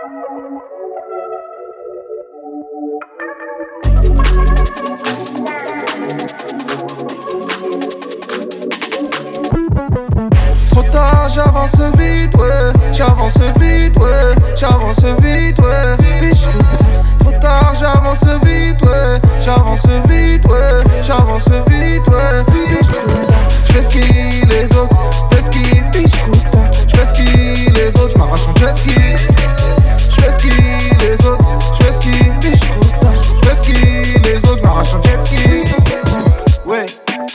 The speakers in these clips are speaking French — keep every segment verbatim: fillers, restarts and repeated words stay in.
Trop tard, j'avance vite, ouais. J'avance vite, ouais. J'avance vite, ouais. Bitch, trop tard, j'avance vite, ouais. J'avance vite, ouais. J'avance vite, ouais. Bitch, trop tard. J'fais ce qui les autres, fais ce qui. Bitch, trop tard. J'fais ce qui les autres, j'm'arrache en jet ski. J'fais ce qui les autres, j'fais ce qui. Bitch, trop tard. J'fais ce qui les autres, j'm'arrache en jet ski. Ouais.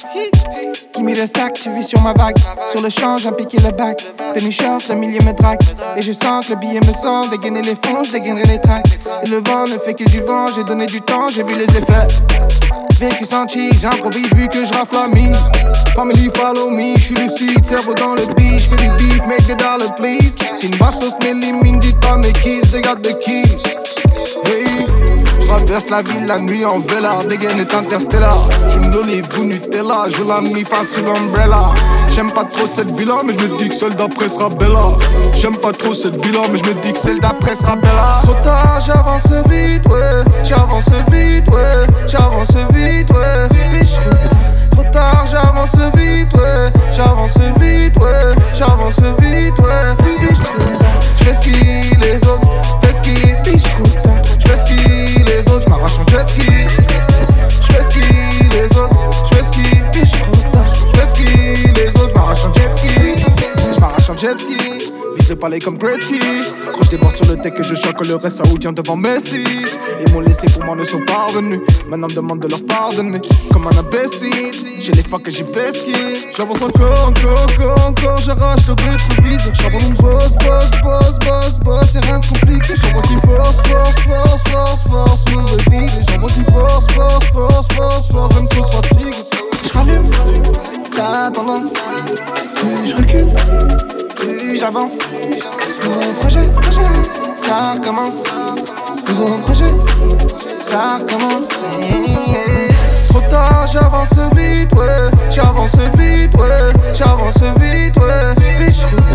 Gimme le stack, tu vis sur ma vague. Sur le champ, j'ai piqué le bac. Tenue short, le milieu me drague. Et je sens que le billet me sent. Dégainer les fonds, je dégainerai les tracks. Et le vent ne fait que du vent. J'ai donné du temps, j'ai vu les effets. Vécu sans cheese, j'improvise vu que je rafle la mise. Family follow me, j'suis lucide, cerveau dans le beat. J'fais du beef, make the dollar please. C'est une basse post, mais les mines, dites pas mes keys, they got the keys. Hey. Traverse la ville la nuit en vela, dégaine est interstellar. J'suis une olive, goût Nutella, je la mis face sous l'umbrella. J'aime pas trop cette villa, mais je me dis que celle d'après sera bella. J'aime pas trop cette villa, mais je me dis que celle d'après sera bella. Trop tard, j'avance vite, ouais. J'avance vite, ouais. J'avance vite, ouais. Bitch, trop tard. Trop tard, j'avance vite, ouais. J'avance vite, ouais. J'avance vite, ouais. Bitch, trop tard. J'fais ce qui les autres, fais ce qui. Bitch, trop tard. J'fais ce qui les autres, j'm'arrache en jet ski. J'fais ce qui les autres, j'fais ce qui. Bitch, trop tard. J'fais ce qui les autres, j'm'arrache en jet ski. J'm'arrache en jet ski. Vise le palais comme Gretzky. Quand je déborde sur le deck et je choque le reste saoudien devant Messi. Ils m'ont laissé pour moi ne sont pas revenus. Maintenant me demande de leur pardonner. Comme un imbécile, j'ai les fuck que j'ai fait ski. J'avance encore, encore, encore, encore. J'arrache le rétroviseur. J'envoie mon boss, boss, boss, boss, boss. Y'a rien de compliqué. J'envoie du force, force, force, force, force. Mauvaise idée. J'envoie du force, force, force, force, force. J'aime trop se fatigue. J'rallume ta tendance. Plus j'recule, plus j'avance. Nouveau projet, projet, ça recommence. Nouveau projet, ça recommence. Trop tard, j'avance vite, ouais. J'avance vite, ouais. J'avance vite, ouais. Bitch,